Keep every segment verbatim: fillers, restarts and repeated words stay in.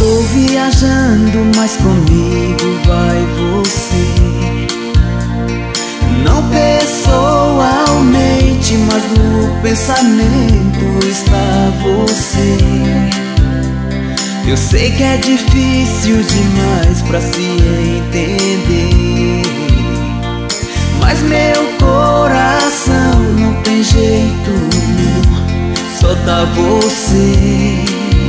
Estou viajando, mas comigo vai você. Não pessoalmente, mas no pensamento está você. Eu sei que é difícil demais pra se entender, mas meu coração não tem jeito, só dá você.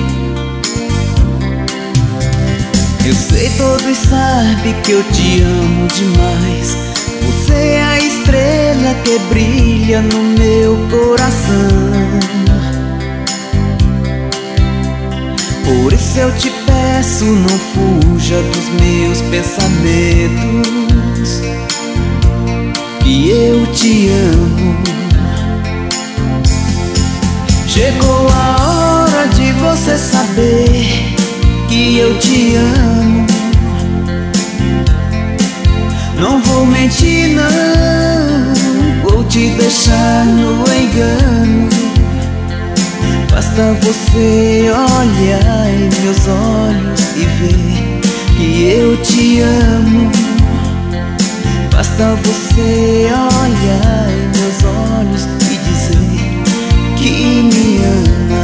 Eu sei, todos sabem que eu te amo demais. Você é a estrela que brilha no meu coração. Por isso eu te peço, não fuja dos meus pensamentos, que eu te amo. Chegou a hora de você saber que eu te amo. Não vou mentir não, vou te deixar no engano. Basta você olhar em meus olhos e ver que eu te amo. Basta você olhar em meus olhos e dizer que me ama.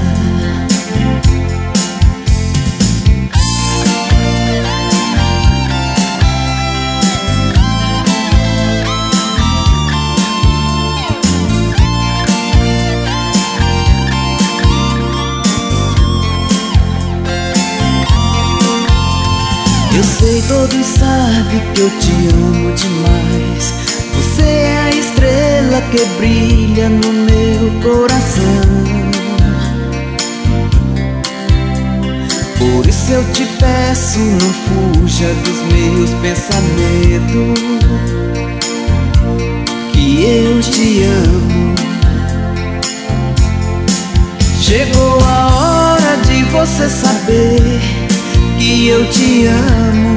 Eu sei, todos sabem que eu te amo demais. Você é a estrela que brilha no meu coração. Por isso eu te peço, não fuja dos meus pensamentos, que eu te amo. Chegou a hora de você saber que eu te amo.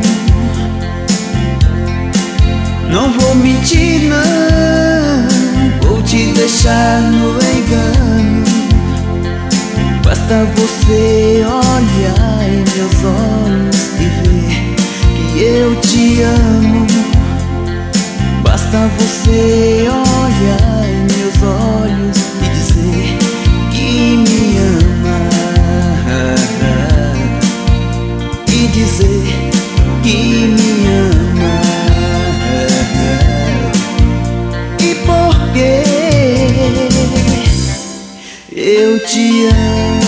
Não vou mentir não, vou te deixar no engano. Basta você olhar em meus olhos e ver que eu te amo. Basta você olhar em meus olhos e dizer que me ama. Dizer que me ama. E por que eu te amo?